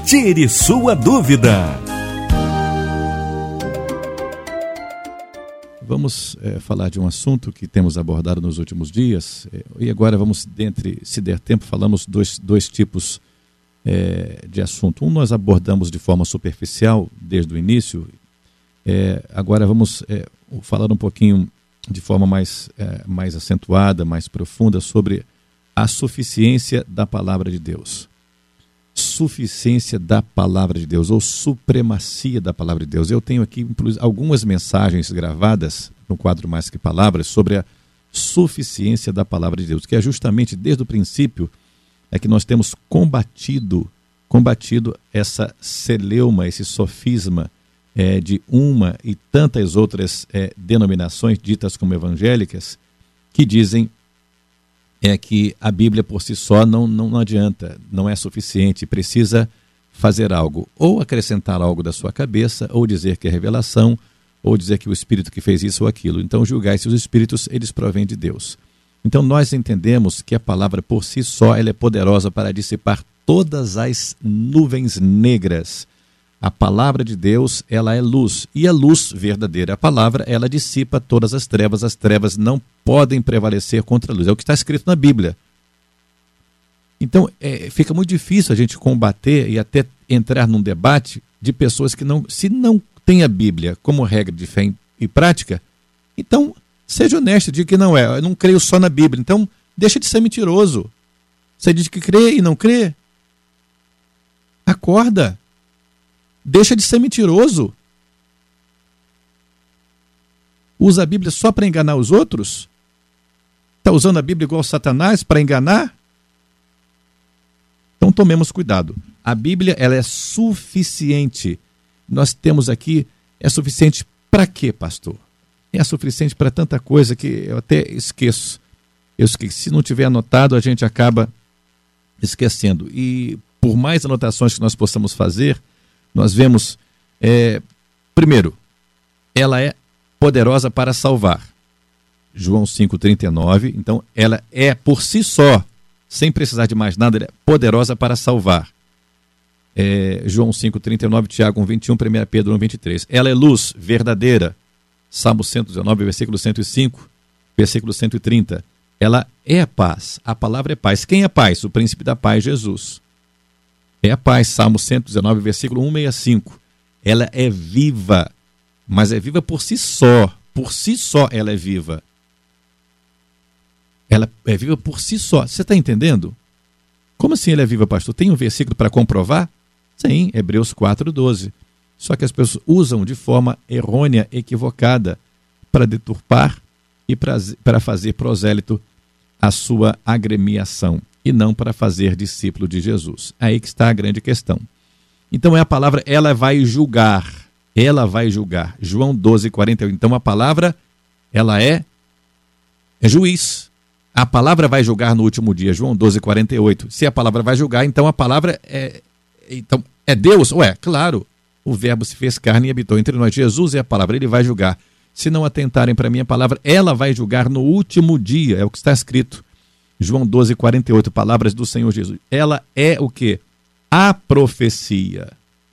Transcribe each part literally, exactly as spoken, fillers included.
Tire sua dúvida. Vamos é, falar de um assunto que temos abordado nos últimos dias, é, e agora vamos, dentre, se der tempo, falamos dois, dois tipos é, de assunto. Um nós abordamos de forma superficial desde o início, é, agora vamos é, falar um pouquinho de forma mais, é, mais acentuada, mais profunda sobre a suficiência da palavra de Deus. Suficiência da palavra de Deus, ou supremacia da palavra de Deus. Eu tenho aqui algumas mensagens gravadas no quadro Mais Que Palavras sobre a suficiência da palavra de Deus, que é justamente desde o princípio é que nós temos combatido, combatido essa celeuma, esse sofisma é, de uma e tantas outras é, denominações ditas como evangélicas, que dizem é que a Bíblia por si só não, não, não adianta, não é suficiente, precisa fazer algo, ou acrescentar algo da sua cabeça, ou dizer que é revelação, ou dizer que o Espírito que fez isso ou aquilo. Então, julgai se os Espíritos, eles provêm de Deus. Então, nós entendemos que a palavra por si só ela é poderosa para dissipar todas as nuvens negras. A palavra de Deus, ela é luz, e a luz verdadeira, a palavra, ela dissipa todas as trevas, as trevas não podem prevalecer contra a luz, é o que está escrito na Bíblia. Então, é, fica muito difícil a gente combater e até entrar num debate de pessoas que não, se não tem a Bíblia como regra de fé e prática, então, seja honesto, diga que não é, eu não creio só na Bíblia, então, deixa de ser mentiroso. Você diz que crê e não crê? Acorda. Deixa de ser mentiroso. Usa a Bíblia só para enganar os outros? Está usando a Bíblia igual Satanás para enganar? Então tomemos cuidado. A Bíblia ela é suficiente. Nós temos aqui, é suficiente para quê, pastor? É suficiente para tanta coisa que eu até esqueço. Eu esqueci. Se não tiver anotado, a gente acaba esquecendo. E por mais anotações que nós possamos fazer, nós vemos, é, primeiro, ela é poderosa para salvar. João cinco, trinta e nove, então ela é por si só, sem precisar de mais nada, ela é poderosa para salvar. É, João cinco, trinta e nove, Tiago um, vinte e um, primeira Pedro um, vinte e três. Ela é luz verdadeira. Salmo cento e dezenove, versículo cento e cinco, versículo cento e trinta. Ela é a paz, a palavra é paz. Quem é paz? O príncipe da paz, Jesus. É a paz, Salmo cento e dezenove, versículo cento e sessenta e cinco. Ela é viva, mas é viva por si só. Por si só ela é viva. Ela é viva por si só. Você está entendendo? Como assim ela é viva, pastor? Tem um versículo para comprovar? Sim, Hebreus quatro, doze. Só que as pessoas usam de forma errônea, equivocada, para deturpar e para fazer prosélito a sua agremiação, e não para fazer discípulo de Jesus. Aí que está a grande questão. Então é a palavra, ela vai julgar. Ela vai julgar. João doze, quarenta e oito. Então a palavra, ela é, é juiz. A palavra vai julgar no último dia. João doze, quarenta e oito. Se a palavra vai julgar, então a palavra é, então, é Deus? Ué, claro. O verbo se fez carne e habitou entre nós. Jesus é a palavra, ele vai julgar. Se não atentarem para a minha palavra, ela vai julgar no último dia. É o que está escrito. João doze, quarenta e oito, palavras do Senhor Jesus. Ela é o quê? A profecia.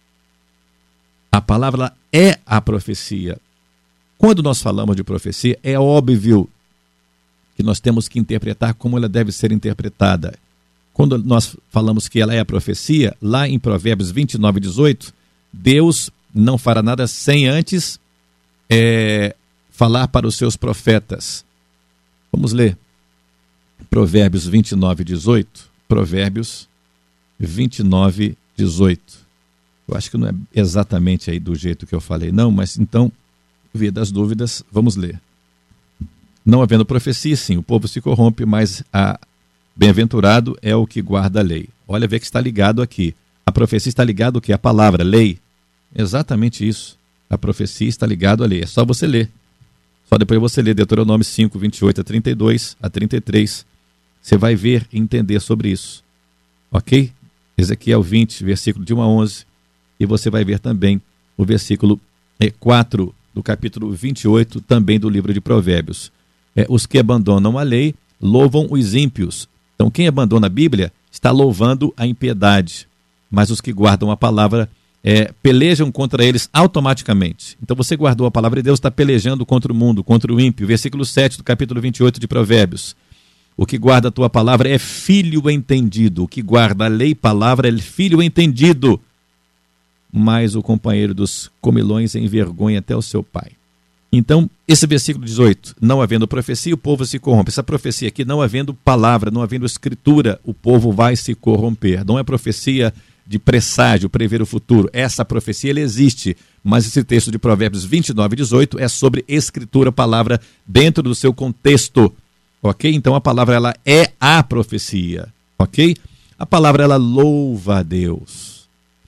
A palavra é a profecia. Quando nós falamos de profecia, é óbvio que nós temos que interpretar como ela deve ser interpretada. Quando nós falamos que ela é a profecia, lá em Provérbios vinte e nove, dezoito, Deus não fará nada sem antes é, falar para os seus profetas. Vamos ler. Provérbios vinte e nove, dezoito. Provérbios vinte e nove, dezoito. Eu acho que não é exatamente aí do jeito que eu falei, não, mas então, via das dúvidas, vamos ler. Não havendo profecia, sim, o povo se corrompe, mas a bem-aventurado é o que guarda a lei. Olha, vê que está ligado aqui. A profecia está ligada ao que? A palavra, lei. Exatamente isso. A profecia está ligada à lei. É só você ler. Só depois você ler Deuteronômio cinco, vinte e oito a trinta e dois, a trinta e três. Você vai ver e entender sobre isso. Ok? Ezequiel vinte, versículo de um a onze. E você vai ver também o versículo quatro do capítulo vinte e oito, também do livro de Provérbios. É, os que abandonam a lei louvam os ímpios. Então, quem abandona a Bíblia está louvando a impiedade. mas os que guardam a palavra é, pelejam contra eles automaticamente. Então você guardou a palavra de Deus, está pelejando contra o mundo, contra o ímpio. Versículo sete do capítulo vinte e oito de Provérbios. O que guarda a tua palavra é filho entendido. O que guarda a lei e palavra é filho entendido. Mas o companheiro dos comilões envergonha até o seu pai. Então, esse versículo dezoito, não havendo profecia, o povo se corrompe. Essa profecia aqui, não havendo palavra, não havendo escritura, o povo vai se corromper. Não é profecia de presságio, prever o futuro. Essa profecia, ela existe, mas esse texto de Provérbios vinte e nove, dezoito é sobre escritura, palavra, dentro do seu contexto. Ok? Então a palavra, ela é a profecia. Ok? A palavra, ela louva a Deus.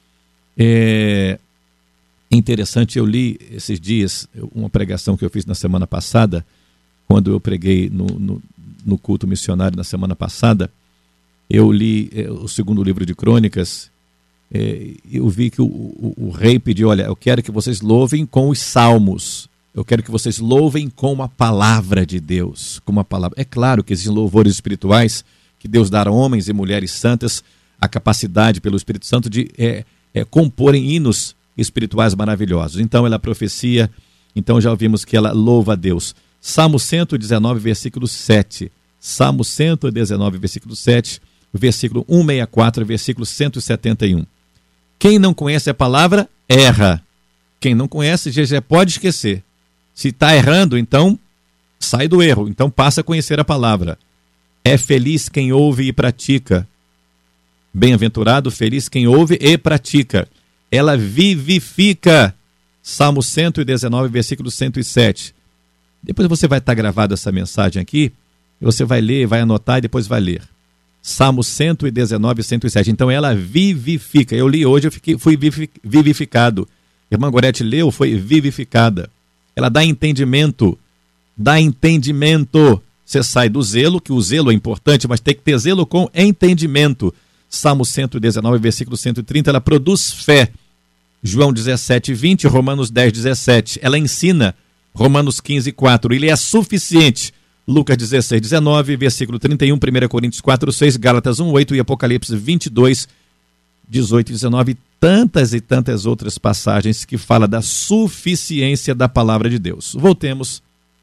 É interessante, eu li esses dias uma pregação que eu fiz na semana passada, quando eu preguei no, no, no culto missionário na semana passada. Eu li é, o segundo livro de Crônicas. É, eu vi que o, o, o rei pediu, olha, eu quero que vocês louvem com os salmos. Eu quero que vocês louvem com a palavra de Deus. Com a palavra. É claro que existem louvores espirituais que Deus dá a homens e mulheres santas a capacidade pelo Espírito Santo de é, é, comporem hinos espirituais maravilhosos. Então ela profecia, então já ouvimos que ela louva a Deus. Salmo cento e dezenove, versículo sete. Salmo cento e dezenove, versículo sete, versículo cento e sessenta e quatro, versículo cento e setenta e um. Quem não conhece a palavra, erra. Quem não conhece, já, já pode esquecer. Se está errando, então sai do erro, então passa a conhecer a palavra. É feliz quem ouve e pratica. Bem-aventurado, feliz quem ouve e pratica. Ela vivifica. Salmo cento e dezenove, versículo cento e sete. Depois você vai estar gravado essa mensagem aqui, você vai ler, vai anotar e depois vai ler. Salmo cento e dezenove, cento e sete. Então ela vivifica. Eu li hoje, eu fiquei, fui vivificado. Irmã Gorete leu, foi vivificada. Ela dá entendimento, dá entendimento. Você sai do zelo, que o zelo é importante, mas tem que ter zelo com entendimento. Salmo cento e dezenove, versículo cento e trinta, ela produz fé. João dezessete, vinte, Romanos dez, dezessete. Ela ensina, Romanos quinze, quatro. Ele é suficiente. Lucas dezesseis, dezenove, versículo trinta e um, primeira Coríntios quatro, seis, Gálatas um, oito e Apocalipse vinte e dois, dezoito e dezenove. Tantas e tantas outras passagens que falam da suficiência da palavra de Deus. Voltemos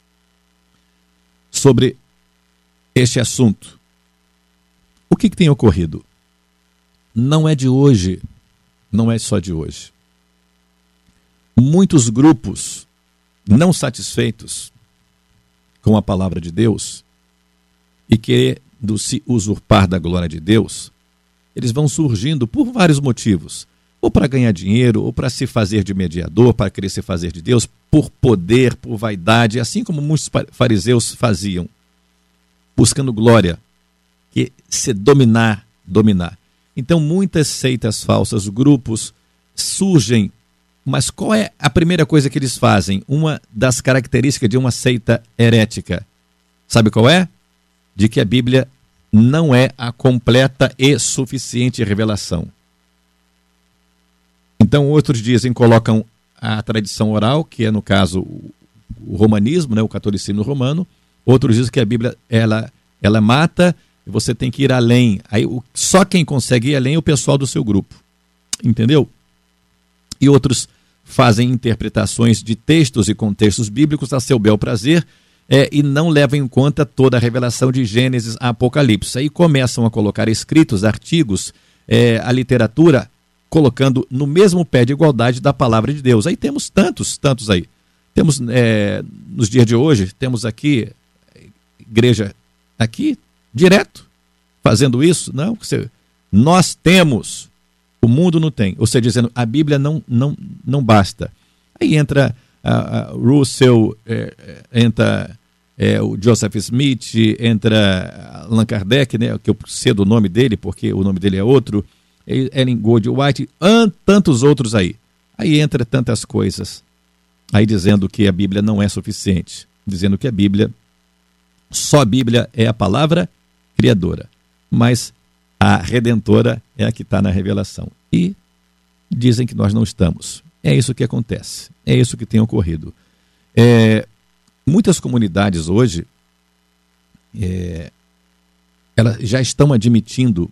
sobre este assunto. O que, que tem ocorrido? Não é de hoje, não é só de hoje. Muitos grupos não satisfeitos com a palavra de Deus e querendo se usurpar da glória de Deus, eles vão surgindo por vários motivos. Ou para ganhar dinheiro, ou para se fazer de mediador, para querer se fazer de Deus, por poder, por vaidade, assim como muitos fariseus faziam, buscando glória, que se dominar, dominar. Então muitas seitas falsas, grupos surgem, mas qual é a primeira coisa que eles fazem? Uma das características de uma seita herética, sabe qual é? De que a Bíblia não é a completa e suficiente revelação. Então outros dizem, colocam a tradição oral, que é no caso o romanismo, né, o catolicismo romano. Outros dizem que a Bíblia ela, ela mata e você tem que ir além. Aí, só quem consegue ir além é o pessoal do seu grupo. Entendeu? E outros fazem interpretações de textos e contextos bíblicos a seu bel prazer é, e não levam em conta toda a revelação de Gênesis a Apocalipse. Aí começam a colocar escritos, artigos, é, a literatura, colocando no mesmo pé de igualdade da palavra de Deus. Aí temos tantos, tantos aí. Temos, é, nos dias de hoje, temos aqui, igreja aqui, direto, fazendo isso. Não, você, nós temos, o mundo não tem. Ou seja, dizendo, a Bíblia não, não, não basta. Aí entra a, a Russell, é, entra é, o Joseph Smith, entra Allan Kardec, né, que eu cedo o nome dele, porque o nome dele é outro, Ellen Goldwhite, tantos outros aí. Aí entra tantas coisas, aí dizendo que a Bíblia não é suficiente, dizendo que a Bíblia, só a Bíblia é a palavra criadora, mas a redentora é a que está na revelação. E dizem que nós não estamos. É isso que acontece, é isso que tem ocorrido. É, muitas comunidades hoje, é, elas já estão admitindo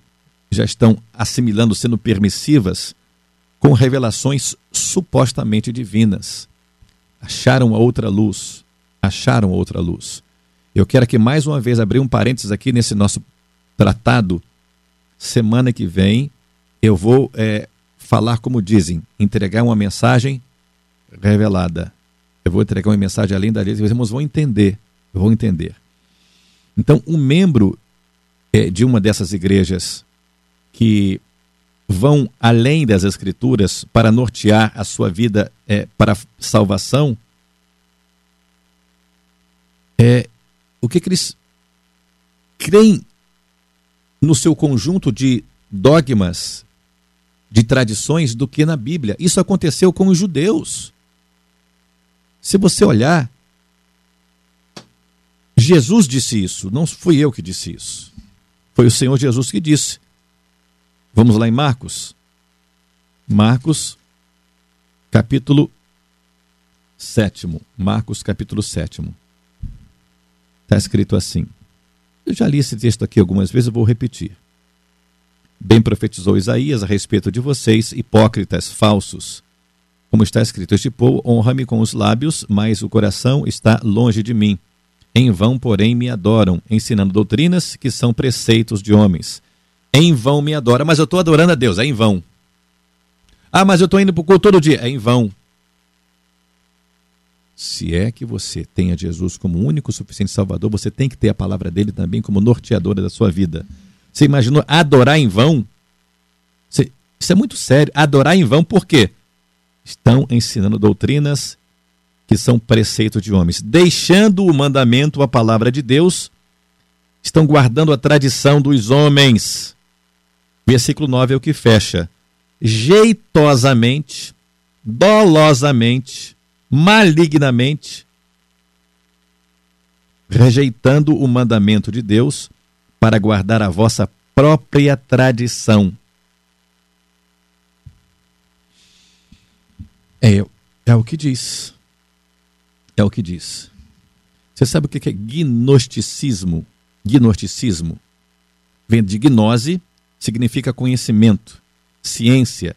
já estão assimilando, sendo permissivas com revelações supostamente divinas. Acharam a outra luz, acharam a outra luz. Eu quero aqui mais uma vez abrir um parênteses aqui nesse nosso tratado. Semana que vem eu vou é, falar, como dizem, entregar uma mensagem revelada. Eu vou entregar uma mensagem além da lei, os irmãos vão entender, vão entender. Então, um membro é, de uma dessas igrejas que vão além das Escrituras para nortear a sua vida é, para a salvação, é, o que, que eles creem no seu conjunto de dogmas, de tradições, do que na Bíblia. Isso aconteceu com os judeus. Se você olhar, Jesus disse isso, não fui eu que disse isso. Foi o Senhor Jesus que disse. Vamos lá em Marcos. Marcos, capítulo sétimo. Marcos, capítulo sétimo. Está escrito assim. Eu já li esse texto aqui algumas vezes, eu vou repetir. Bem profetizou Isaías a respeito de vocês, hipócritas falsos. Como está escrito, este povo honra-me com os lábios, mas o coração está longe de mim. Em vão, porém, me adoram, ensinando doutrinas que são preceitos de homens. Em vão me adora, mas eu estou adorando a Deus, é em vão. Ah, mas eu estou indo para o culto todo dia, é em vão. Se é que você tenha Jesus como único suficiente Salvador, você tem que ter a palavra dele também como norteadora da sua vida. Você imaginou adorar em vão? Você, isso é muito sério. Adorar em vão por quê? Estão ensinando doutrinas que são preceitos de homens. Deixando o mandamento, a palavra de Deus, estão guardando a tradição dos homens. Versículo nove é o que fecha. Jeitosamente, dolosamente, malignamente, rejeitando o mandamento de Deus para guardar a vossa própria tradição. É, é o que diz. É o que diz. Você sabe o que é gnosticismo? Gnosticismo vem de gnose, significa conhecimento, ciência.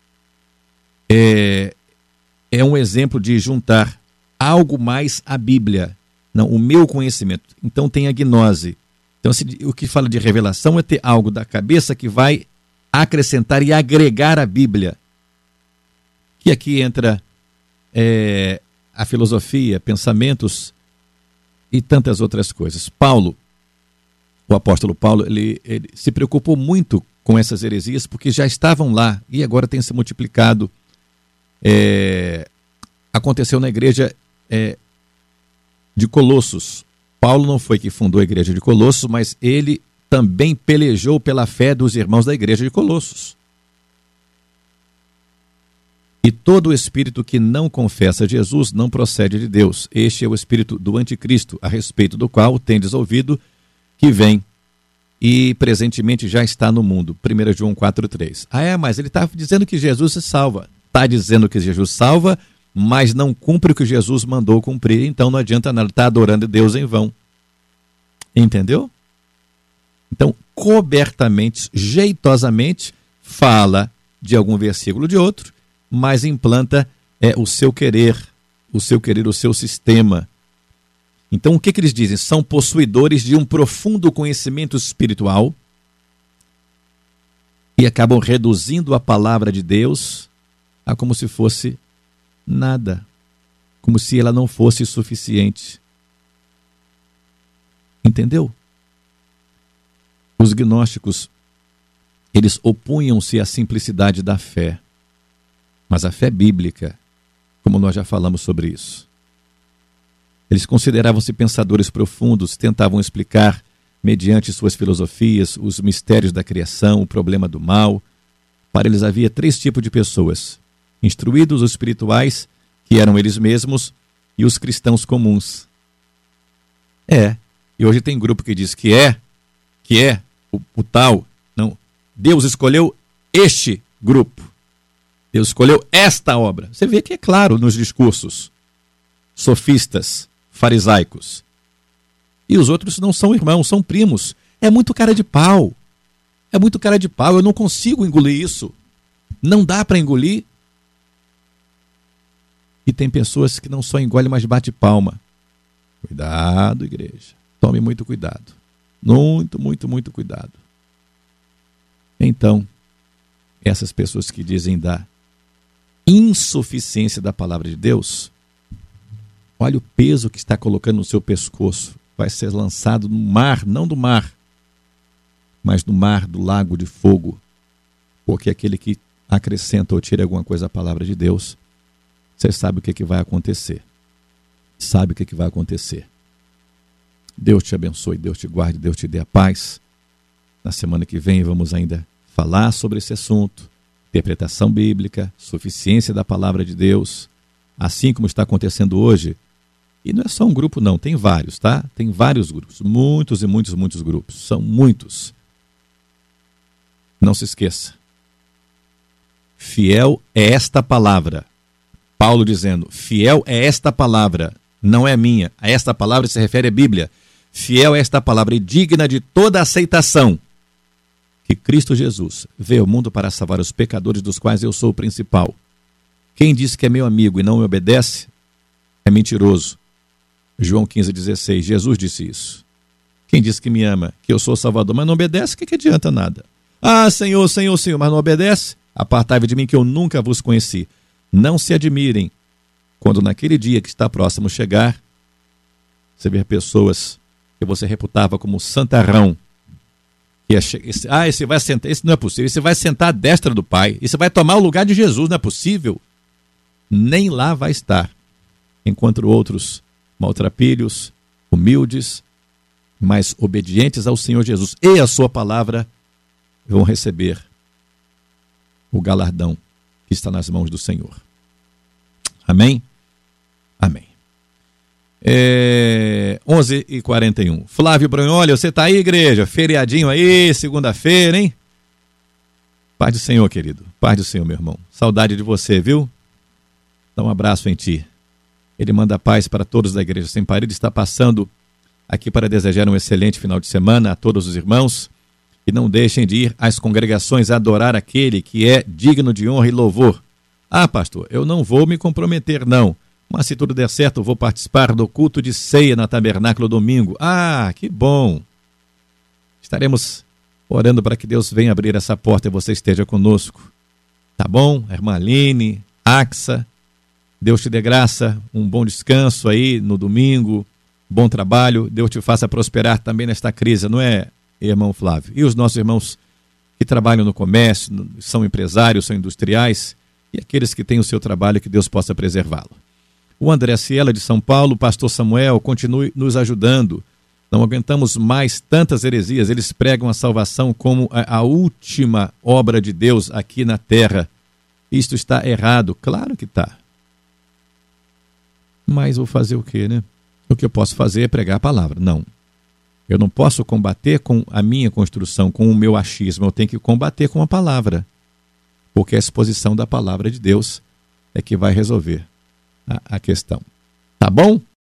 É, é um exemplo de juntar algo mais à Bíblia. Não, o meu conhecimento. Então tem a gnose. Então o que fala de revelação é ter algo da cabeça que vai acrescentar e agregar à Bíblia. Que aqui entra é, a filosofia, pensamentos e tantas outras coisas. Paulo, o apóstolo Paulo, ele, ele se preocupou muito com essas heresias porque já estavam lá e agora tem se multiplicado. É, aconteceu na igreja é, de Colossos. Paulo não foi que fundou a igreja de Colossos, mas ele também pelejou pela fé dos irmãos da igreja de Colossos. E todo espírito que não confessa Jesus não procede de Deus. Este é o espírito do anticristo, a respeito do qual tendes ouvido que vem e presentemente já está no mundo. primeira João quatro, três. Ah, é, mas ele está dizendo que Jesus se salva. Está dizendo que Jesus salva, mas não cumpre o que Jesus mandou cumprir, então não adianta nada, está adorando Deus em vão. Entendeu? Então, cobertamente, jeitosamente, fala de algum versículo de outro, mas implanta é, o seu querer, o seu querer, o seu sistema. Então, o que, que eles dizem? São possuidores de um profundo conhecimento espiritual e acabam reduzindo a palavra de Deus a como se fosse nada, como se ela não fosse suficiente. Entendeu? Os gnósticos, eles opunham-se à simplicidade da fé, mas a fé bíblica, como nós já falamos sobre isso. Eles consideravam-se pensadores profundos, tentavam explicar, mediante suas filosofias, os mistérios da criação, o problema do mal. Para eles havia três tipos de pessoas: instruídos, os espirituais, que eram eles mesmos, e os cristãos comuns. É, e hoje tem grupo que diz que é, que é o, o tal, não, Deus escolheu este grupo, Deus escolheu esta obra. Você vê que é claro nos discursos sofistas, farisaicos. E os outros não são irmãos, são primos. É muito cara de pau. É muito cara de pau, eu não consigo engolir isso. Não dá para engolir. E tem pessoas que não só engolem, mas bate palma. Cuidado, igreja. Tome muito cuidado. Muito, muito, muito cuidado. Então, essas pessoas que dizem da insuficiência da palavra de Deus, olha o peso que está colocando no seu pescoço. Vai ser lançado no mar, não do mar, mas no mar do lago de fogo. Porque aquele que acrescenta ou tira alguma coisa à palavra de Deus, você sabe o que, que vai acontecer. Sabe o que, que vai acontecer. Deus te abençoe, Deus te guarde, Deus te dê a paz. Na semana que vem vamos ainda falar sobre esse assunto. Interpretação bíblica, suficiência da palavra de Deus. Assim como está acontecendo hoje. E não é só um grupo não, tem vários, tá? Tem vários grupos. Muitos e muitos, muitos grupos. São muitos. Não se esqueça. Fiel é esta palavra. Paulo dizendo, fiel é esta palavra, não é minha. A esta palavra se refere à Bíblia. Fiel é esta palavra e digna de toda aceitação. Que Cristo Jesus veio ao mundo para salvar os pecadores, dos quais eu sou o principal. Quem diz que é meu amigo e não me obedece, é mentiroso. João quinze, dezesseis, Jesus disse isso. Quem diz que me ama, que eu sou o Salvador, mas não obedece, o que, que adianta nada? Ah, Senhor, Senhor, Senhor, mas não obedece? Apartai-vos de mim que eu nunca vos conheci. Não se admirem quando naquele dia que está próximo chegar, você ver pessoas que você reputava como santarrão. Que esse, ah, esse vai sentar, esse não é possível, esse vai sentar à destra do Pai, esse vai tomar o lugar de Jesus, não é possível. Nem lá vai estar. Enquanto outros maltrapilhos, humildes, mas obedientes ao Senhor Jesus e a sua palavra, vão receber o galardão que está nas mãos do Senhor. Amém? Amém. É, onze e quarenta e um. Flávio Brunholi, você está aí, igreja? Feriadinho aí, segunda-feira, hein? Paz do Senhor, querido. Paz do Senhor, meu irmão. Saudade de você, viu? Dá um abraço em ti. Ele manda paz para todos da Igreja Sem Parede. Está passando aqui para desejar um excelente final de semana a todos os irmãos. E não deixem de ir às congregações adorar aquele que é digno de honra e louvor. Ah, pastor, eu não vou me comprometer, não. Mas se tudo der certo, eu vou participar do culto de ceia na Tabernáculo domingo. Ah, que bom! Estaremos orando para que Deus venha abrir essa porta e você esteja conosco. Tá bom? Irmã Aline, Axa, Deus te dê graça, um bom descanso aí no domingo, bom trabalho. Deus te faça prosperar também nesta crise, não é, irmão Flávio? E os nossos irmãos que trabalham no comércio, são empresários, são industriais, e aqueles que têm o seu trabalho, que Deus possa preservá-lo. O André Ciela de São Paulo, pastor Samuel, continue nos ajudando. Não aguentamos mais tantas heresias. Eles pregam a salvação como a, a última obra de Deus aqui na terra. Isto está errado. Claro que está. Mas vou fazer o quê, né? O que eu posso fazer é pregar a palavra. Não. Eu não posso combater com a minha construção, com o meu achismo. Eu tenho que combater com a palavra. Porque a exposição da palavra de Deus é que vai resolver a, a questão. Tá bom?